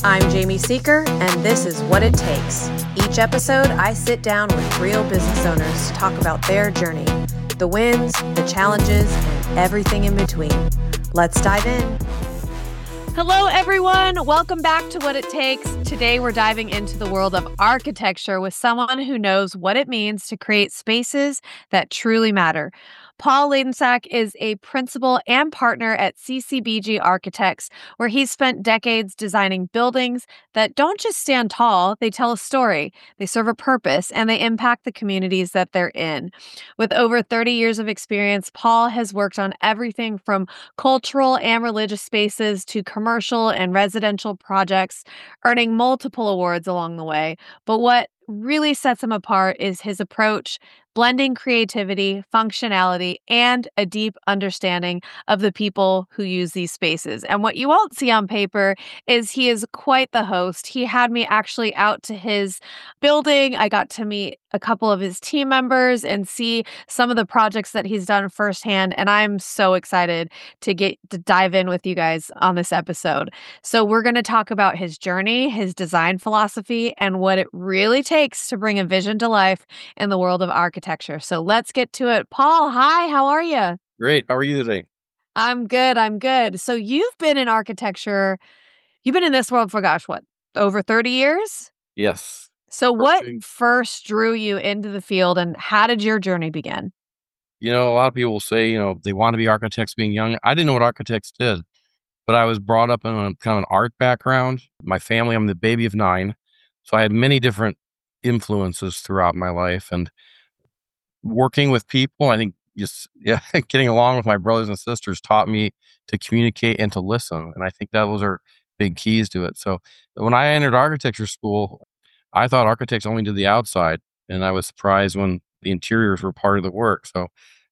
I'm Jamie Seeker, and this is What It Takes. Each episode, I sit down with real business owners to talk about their journey, the wins, the challenges, and everything in between. Let's dive in. Hello, everyone. Welcome back to What It Takes. Today, we're diving into the world of architecture with someone who knows what it means to create spaces that truly matter. Paul Ladensack is a principal and partner at CCBG Architects, where he's spent decades designing buildings that don't just stand tall, they tell a story, they serve a purpose, and they impact the communities that they're in. With over 30 years of experience, Paul has worked on everything from cultural and religious spaces to commercial and residential projects, earning multiple awards along the way. But what really sets him apart is his approach, blending creativity, functionality, and a deep understanding of the people who use these spaces. And what you won't see on paper is he is quite the host. He had me actually out to his building. I got to meet a couple of his team members and see some of the projects that he's done firsthand. And I'm so excited to get to dive in with you guys on this episode. So we're going to talk about his journey, his design philosophy, and what it really takes to bring a vision to life in the world of architecture. So let's get to it. Paul, hi, how are you? Great. How are you today? I'm good. I'm good. So you've been in architecture, you've been in this world for, gosh, what, over 30 years? Yes. So what Perfect. first drew you into the field and how did your journey begin? A lot of people will say, they want to be architects being young. I didn't know what architects did, but I was brought up in a kind of an art background. My family, I'm the baby of 9. So I had many different influences throughout my life, and working with people, I think getting along with my brothers and sisters taught me to communicate and to listen. And I think those are big keys to it. So when I entered architecture school, I thought architects only did the outside, and I was surprised when the interiors were part of the work. So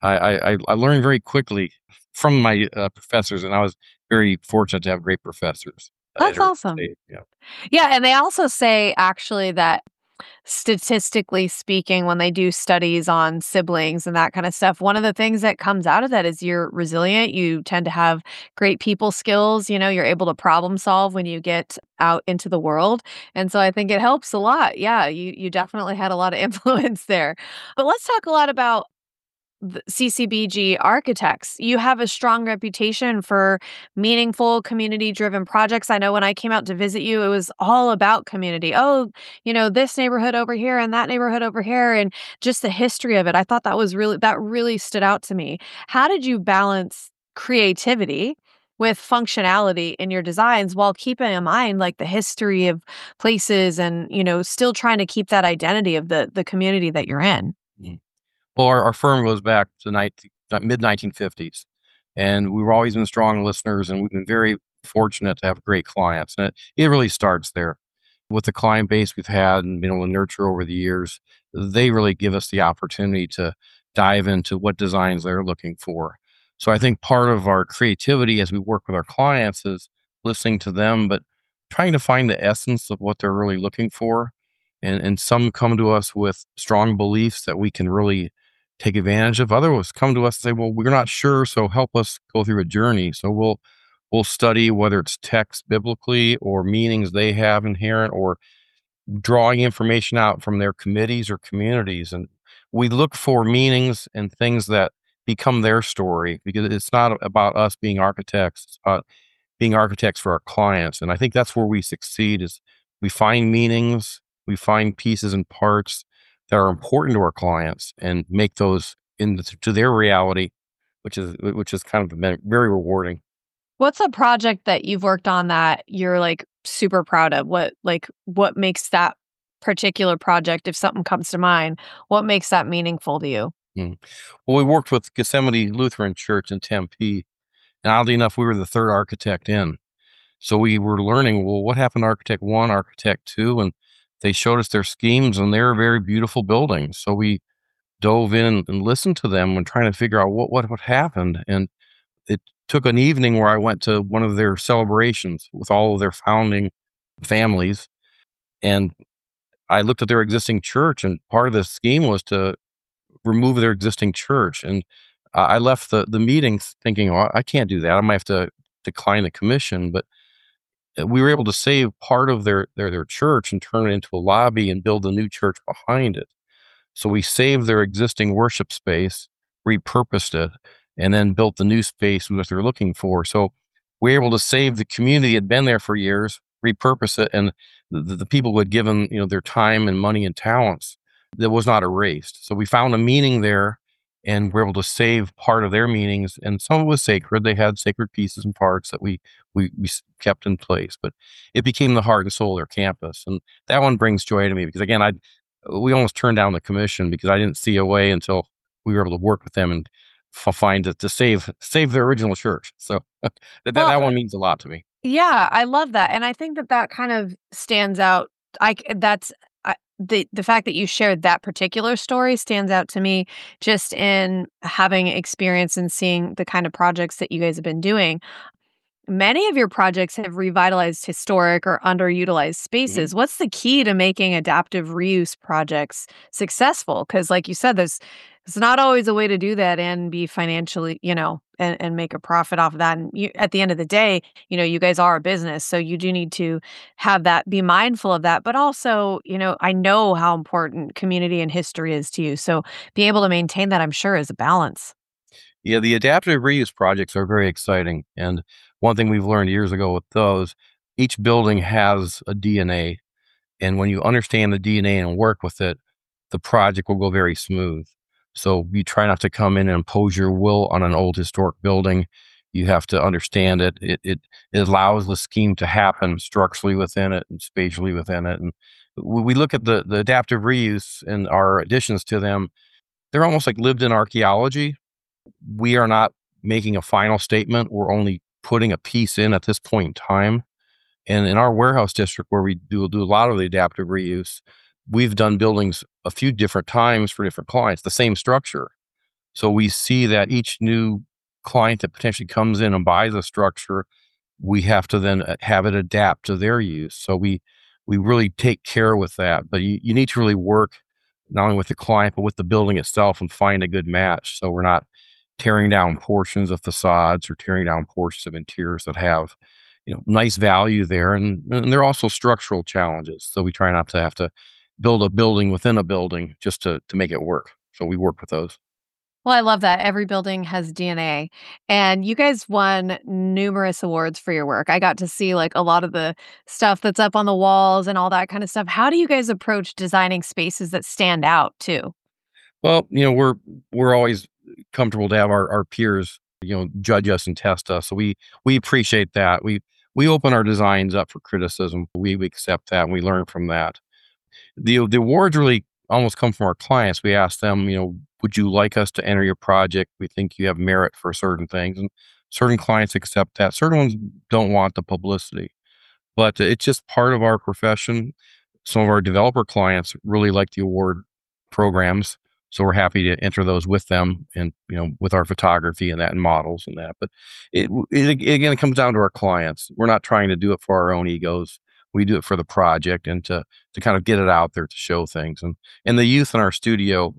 I learned very quickly from my professors, and I was very fortunate to have great professors. That's awesome. Yeah. Yeah, and they also say actually that statistically speaking, when they do studies on siblings and that kind of stuff, one of the things that comes out of that is you're resilient. You tend to have great people skills. You're able to problem solve when you get out into the world. And so I think it helps a lot. Yeah, you definitely had a lot of influence there. But let's talk a lot about the CCBG Architects. You have a strong reputation for meaningful, community-driven projects. I know when I came out to visit you, it was all about community. Oh, this neighborhood over here and that neighborhood over here, and just the history of it. I thought that really stood out to me. How did you balance creativity with functionality in your designs while keeping in mind like the history of places and, still trying to keep that identity of the community that you're in? Mhm. Well, our firm goes back to mid 1950s, and we've always been strong listeners, and we've been very fortunate to have great clients. And it really starts there with the client base we've had and been able to nurture over the years. They really give us the opportunity to dive into what designs they're looking for. So I think part of our creativity as we work with our clients is listening to them, but trying to find the essence of what they're really looking for. And some come to us with strong beliefs that we can really take advantage of. Others come to us and say, well, we're not sure, so help us go through a journey. So we'll study whether it's text biblically or meanings they have inherent, or drawing information out from their committees or communities. And we look for meanings and things that become their story, because it's not about us being architects, it's about being architects for our clients. And I think that's where we succeed, is we find meanings, we find pieces and parts that are important to our clients and make those into their reality, which is kind of very rewarding. What's a project that you've worked on that you're like super proud of? What makes that particular project, if something comes to mind, what makes that meaningful to you? Mm. Well, we worked with Gethsemane Lutheran Church in Tempe, and oddly enough, we were the third architect in. So we were learning, well, what happened to architect 1, architect 2, and they showed us their schemes, and they're very beautiful buildings. So we dove in and listened to them and trying to figure out what happened. And it took an evening where I went to one of their celebrations with all of their founding families, and I looked at their existing church, and part of the scheme was to remove their existing church. And I left the meeting thinking, well, I can't do that. I might have to decline the commission. But we were able to save part of their church and turn it into a lobby and build a new church behind it. So we saved their existing worship space, repurposed it, and then built the new space what they're looking for. So we were able to save the community that had been there for years, repurpose it, and the people who had given their time and money and talents that was not erased. So we found a meaning there, and we're able to save part of their meanings. And some of it was sacred; they had sacred pieces and parts that we kept in place. But it became the heart and soul of their campus, and that one brings joy to me because again, we almost turned down the commission because I didn't see a way until we were able to work with them and find it to save their original church. So that Well, one means a lot to me. yeah, I love that, and I think that that kind of stands out. That's the fact that you shared that particular story stands out to me just in having experience and seeing the kind of projects that you guys have been doing. Many of your projects have revitalized historic or underutilized Mhm. spaces. What's the key to making adaptive reuse projects successful? Because, like you said, there's not always a way to do that and be financially, and make a profit off of that. And at the end of the day, you guys are a business, so you do need to have that, be mindful of that. But also, I know how important community and history is to you. So being able to maintain that, I'm sure, is a balance. Yeah, the adaptive reuse projects are very exciting. And one thing we've learned years ago with those, each building has a DNA. And when you understand the DNA and work with it, the project will go very smooth. So you try not to come in and impose your will on an old historic building. You have to understand it. It allows the scheme to happen structurally within it and spatially within it. And we look at the adaptive reuse and our additions to them. They're almost like lived in archaeology. We are not making a final statement. We're only putting a piece in at this point in time. And in our warehouse district, where we do a lot of the adaptive reuse, we've done buildings a few different times for different clients, the same structure. So we see that each new client that potentially comes in and buys a structure, we have to then have it adapt to their use. So we really take care with that. But you need to really work not only with the client but with the building itself and find a good match. So we're not tearing down portions of facades or tearing down portions of interiors that have nice value there, and there are also structural challenges. So we try not to have to build a building within a building just to make it work. So we work with those. Well, I love that. Every building has DNA. And you guys won numerous awards for your work. I got to see like a lot of the stuff that's up on the walls and all that kind of stuff. How do you guys approach designing spaces that stand out too? Well, we're always comfortable to have our peers, judge us and test us. So we appreciate that. We open our designs up for criticism. We accept that and we learn from that. The awards really almost come from our clients. We ask them, would you like us to enter your project? We think you have merit for certain things, and certain clients accept that. Certain ones don't want the publicity, but it's just part of our profession. Some of our developer clients really like the award programs, so we're happy to enter those with them and with our photography and that and models and that. But again, it comes down to our clients. We're not trying to do it for our own egos. We do it for the project and to kind of get it out there to show things. And the youth in our studio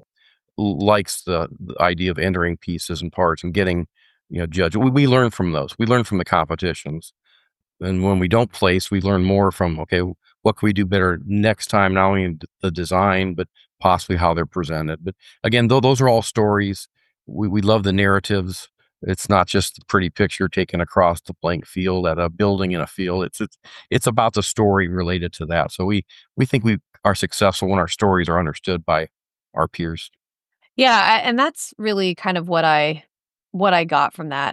likes the idea of entering pieces and parts and getting judged. We learn from those. We learn from the competitions, and when we don't place, we learn more from, okay, what can we do better next time, not only in the design, but possibly how they're presented. But again, though, those are all stories. We love the narratives. It's not just the pretty picture taken across the blank field at a building in a field. It's about the story related to that. So we think we are successful when our stories are understood by our peers. Yeah, and that's really kind of what I got from that.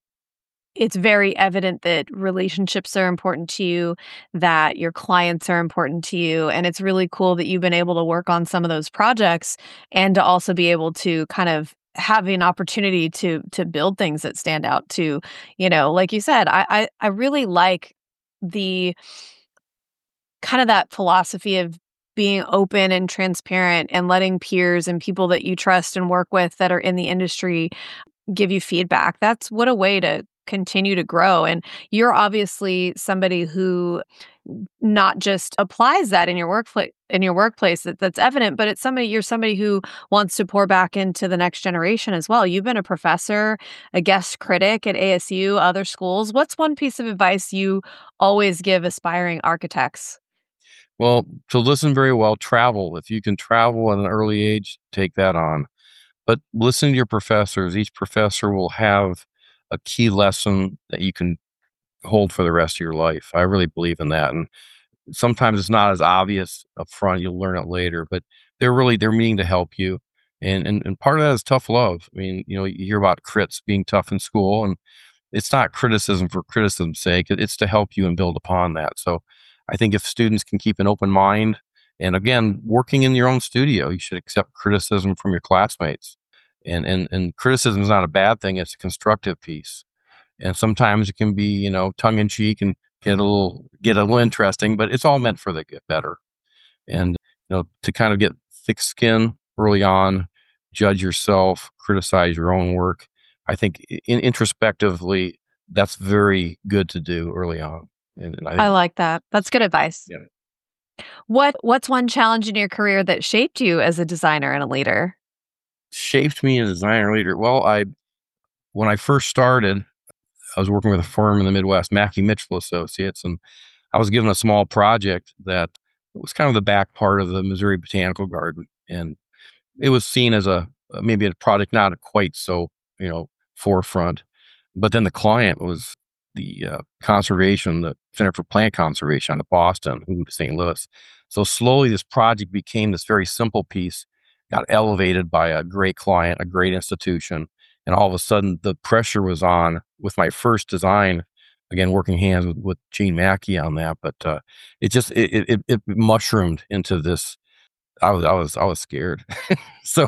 It's very evident that relationships are important to you, that your clients are important to you, and it's really cool that you've been able to work on some of those projects and to also be able to kind of have an opportunity to build things that stand out to, like you said, I really like the kind of that philosophy of being open and transparent and letting peers and people that you trust and work with that are in the industry give you feedback. That's what a way to continue to grow. And you're obviously somebody who not just applies that in your workplace that's evident, but you're somebody who wants to pour back into the next generation as well. You've been a professor, a guest critic at ASU, other schools. What's one piece of advice you always give aspiring architects? Well, to listen very well, travel. If you can travel at an early age, take that on. But listen to your professors. Each professor will have a key lesson that you can hold for the rest of your life. I really believe in that. And sometimes it's not as obvious up front. You'll learn it later, but they're meaning to help you. And part of that is tough love. I mean, you hear about crits being tough in school, and it's not criticism for criticism's sake. It's to help you and build upon that. So I think if students can keep an open mind, and again, working in your own studio, you should accept criticism from your classmates. And criticism is not a bad thing. It's a constructive piece. And sometimes it can be, tongue in cheek and get a little interesting, but it's all meant for the get better. And, to kind of get thick skin early on, judge yourself, criticize your own work. I think introspectively, that's very good to do early on. And I I think, like that. That's good advice. yeah, What's one challenge in your career that shaped you as a designer and a leader? shaped me as a designer leader. Well, when I first started, I was working with a firm in the Midwest, Mackey Mitchell Associates, and I was given a small project that was kind of the back part of the Missouri Botanical Garden, and it was seen as maybe a product not quite so forefront. But then the client was the Center for Plant Conservation out of Boston, who moved to St. Louis. So slowly, this project became this very simple piece, got elevated by a great client, a great institution, and all of a sudden, the pressure was on with my first design. Again, working hands with Gene Mackey on that, but it mushroomed into this. I was scared, so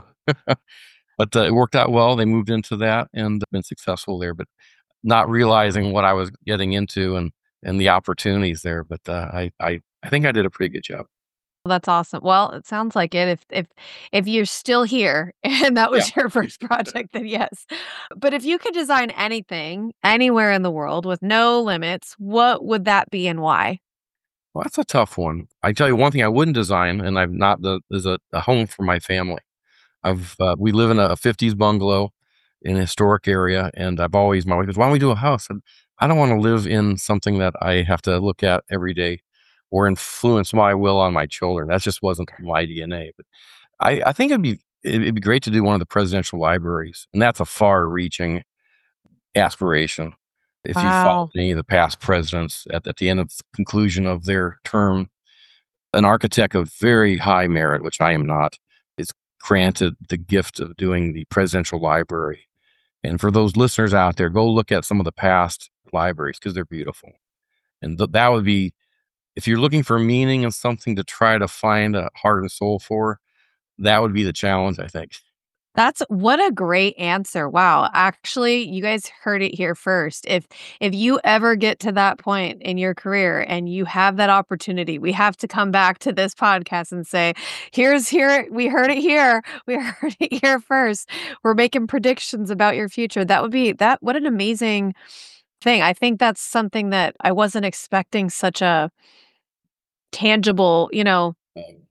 but it worked out well. They moved into that and been successful there, but not realizing what I was getting into and the opportunities there. But I think I did a pretty good job. That's awesome. Well, it sounds like it. If you're still here and that Yeah. was your first project, then yes. But if you could design anything anywhere in the world with no limits, what would that be and why? Well, that's a tough one. I tell you one thing I wouldn't design, and I've not the is a home for my family. We live in a 50s bungalow in a historic area, and my wife goes, "Why don't we do a house?" And I don't want to live in something that I have to look at every day or influence my will on my children. That just wasn't my DNA. But I think it'd be great to do one of the presidential libraries, and that's a far-reaching aspiration. If you follow Wow. any of the past presidents at the end of the conclusion of their term, an architect of very high merit, which I am not, is granted the gift of doing the presidential library. And for those listeners out there, go look at some of the past libraries because they're beautiful. And that would be, if you're looking for meaning and something to try to find a heart and soul for, that would be the challenge, I think. That's what a great answer. Wow. Actually, you guys heard it here first. If you ever get to that point in your career and you have that opportunity, we have to come back to this podcast and say, here, we heard it here. We heard it here first. We're making predictions about your future. That would be that what an amazing thing. I think that's something that I wasn't expecting such a tangible, Um,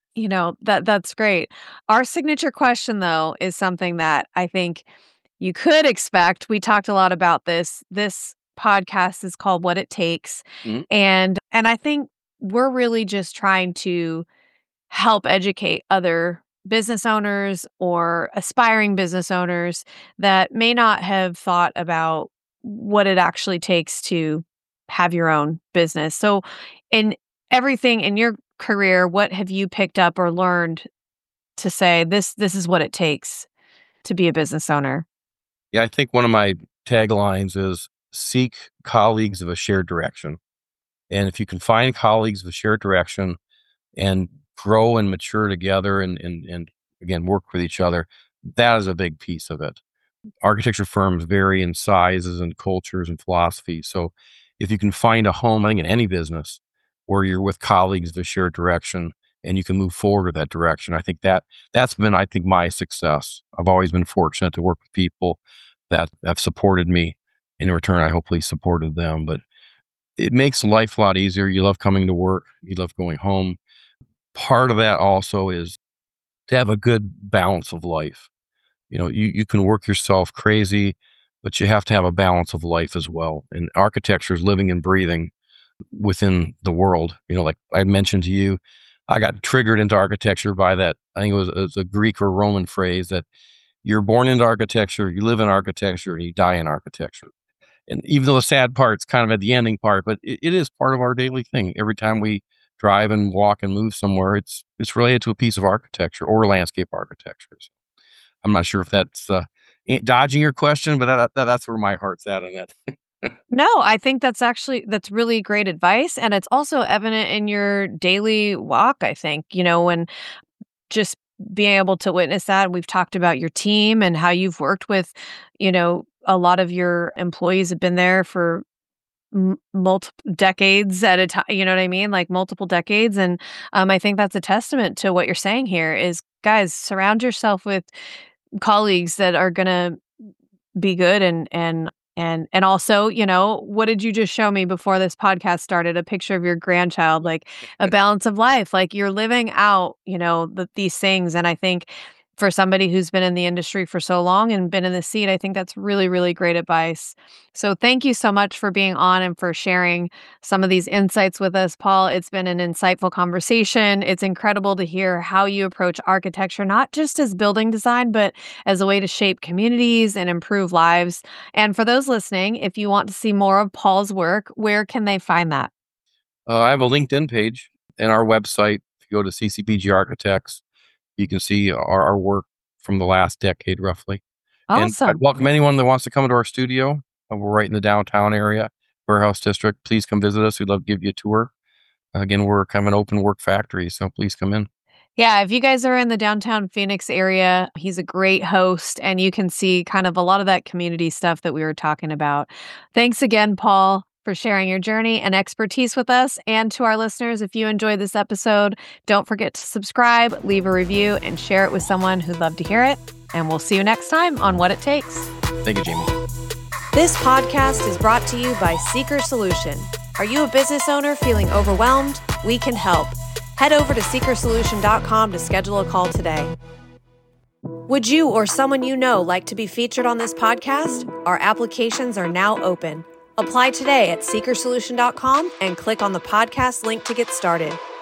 that's great. Our signature question though is something that I think you could expect. We talked a lot about this. This podcast is called What It Takes. mhm. And I think we're really just trying to help educate other business owners or aspiring business owners that may not have thought about what it actually takes to have your own business. So, in everything in your career, what have you picked up or learned to say this is what it takes to be a business owner? Yeah, I think one of my taglines is seek colleagues of a shared direction. And if you can find colleagues of a shared direction and grow and mature together and again work with each other, that is a big piece of it. Architecture firms vary in sizes and cultures and philosophies. So if you can find a home, I think in any business where you're with colleagues of a shared direction and you can move forward with that direction, I think that's been, I think, my success. I've always been fortunate to work with people that have supported me. In return, I hopefully supported them. But it makes life a lot easier. You love coming to work. You love going home. Part of that also is to have a good balance of life. You can work yourself crazy, but you have to have a balance of life as well. And architecture is living and breathing within the world. Like I mentioned to you, I got triggered into architecture by that. I think it was a Greek or Roman phrase that you're born into architecture, you live in architecture, and you die in architecture. And even though the sad part's kind of at the ending part, but it is part of our daily thing. Every time we drive and walk and move somewhere, it's related to a piece of architecture or landscape architecture. So I'm not sure if that's dodging your question, but that's where my heart's at on that. No, I think that's really great advice. And it's also evident in your daily walk, I think, when just being able to witness that. We've talked about your team and how you've worked with, a lot of your employees have been there for multiple decades at a time, you know what I mean? Like multiple decades. And I think that's a testament to what you're saying here is, guys, surround yourself with colleagues that are going to be good and also, what did you just show me before this podcast started? A picture of your grandchild, like a balance of life, like you're living out, these things. And I think for somebody who's been in the industry for so long and been in the seat, I think that's really, really great advice. So thank you so much for being on and for sharing some of these insights with us, Paul. It's been an insightful conversation. It's incredible to hear how you approach architecture, not just as building design, but as a way to shape communities and improve lives. And for those listening, if you want to see more of Paul's work, where can they find that? I have a LinkedIn page and our website. If you go to CCPG Architects, you can see our work from the last decade, roughly. Awesome. And I'd welcome anyone that wants to come to our studio. We're right in the downtown area, Warehouse District. Please come visit us. We'd love to give you a tour. Again, we're kind of an open work factory, so please come in. Yeah, if you guys are in the downtown Phoenix area, he's a great host, and you can see kind of a lot of that community stuff that we were talking about. Thanks again, Paul, for sharing your journey and expertise with us. And to our listeners, if you enjoyed this episode, don't forget to subscribe, leave a review, and share it with someone who'd love to hear it. And we'll see you next time on What It Takes. Thank you, Jamie. This podcast is brought to you by Seeker Solution. Are you a business owner feeling overwhelmed? We can help. Head over to seekersolution.com to schedule a call today. Would you or someone you know like to be featured on this podcast? Our applications are now open. Apply today at seekersolution.com and click on the podcast link to get started.